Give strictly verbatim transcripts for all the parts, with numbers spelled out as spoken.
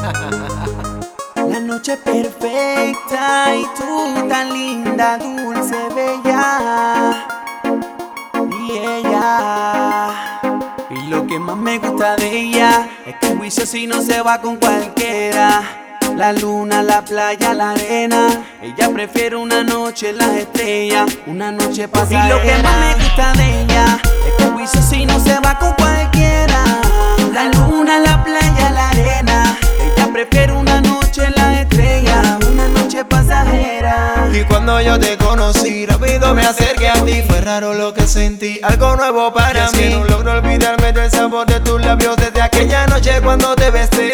La noche perfecta y tú tan linda, dulce, bella. Y ella, y lo que más me gusta de ella es que el juicio si no se va con cualquiera. La luna, la playa, la arena. Ella prefiere una noche en las estrellas, una noche pasajera. Y lo que más me gusta de ella es que el juicio si no se va con cualquiera. La luna, la playa, la arena. Ella prefiere una noche en las estrellas, una noche pasajera. Y cuando yo te conocí, rápido me acerqué a ti. Fue raro lo que sentí, algo nuevo para mí. No logro olvidarme del sabor de tus labios desde aquella noche cuando te besé.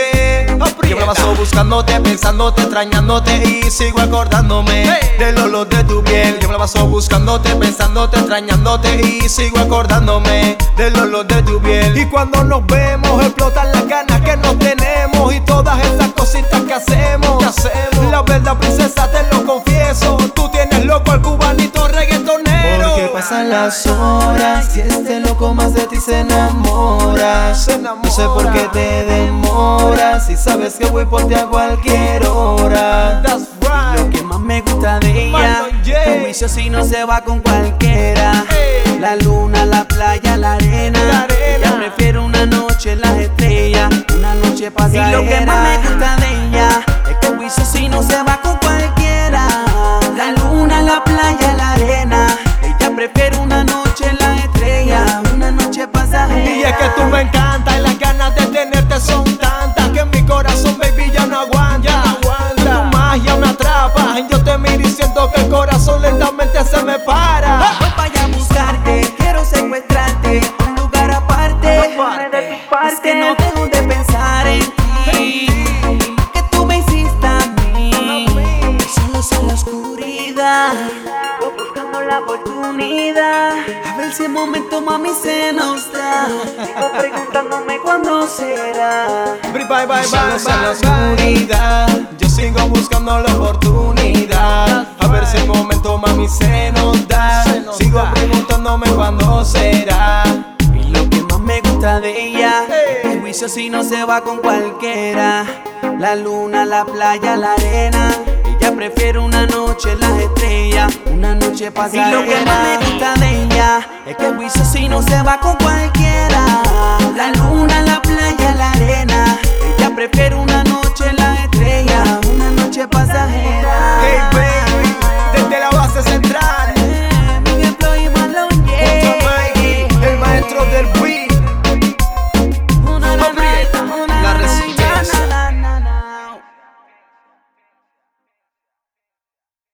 Yo me paso buscándote, pensándote, extrañándote y sigo acordándome hey. del olor de tu piel. Yo me la paso buscándote, pensándote, extrañándote y sigo acordándome del olor de tu piel. Y cuando nos vemos explotan las ganas que nos tenemos y todas esas cositas que hacemos. ¿Qué hacemos? La verdad, princesa, te lo confieso, tú tienes loco al cubanito reggaetonero. Porque pasan las horas y este loco más de ti se enamora. Se enamora. No sé por qué te demoras si sabes que voy por ti a cualquier hora. That's right. Lo que más me gusta de ella yeah. el juicio si no se va con cualquiera. Hey. La luna, la playa, la arena, la arena. Ella prefiere una noche en las estrellas, una noche pasajera. Y lo que más me gusta de ella es que el juicio si no se va con cualquiera. La luna, la playa, la arena. Ella prefiere una noche en las estrellas, una noche pasajera. Y es que tú me encantas y las ganas de tenerte son tantas que en mi corazón, baby, ya no aguanta. Ya no aguanta. Tu magia me atrapa. Yo te miro y siento que el corazón lentamente se me para. No vaya a buscarte, quiero secuestrarte a un lugar aparte. aparte. Es que no dejo de pensar en ti, que tú me hiciste a mí. Solo en la oscuridad, buscando la oportunidad. A ver si el momento, mami, se nos da. Sigo preguntándome cuándo será. Bye, bye, bye, bye, en la oscuridad. Yo sigo buscando la oportunidad. A ver si el momento, mami, se nos da. Sigo preguntándome cuándo será. Y lo que más me gusta de ella es que el juicio si no se va con cualquiera. La luna, la playa, la arena. Ella prefiere una noche en las estrellas, una noche pasajera. Y lo que más me gusta de ella es que el juicio si no se va con cualquiera. La luna, la playa, la arena. Ella prefiere una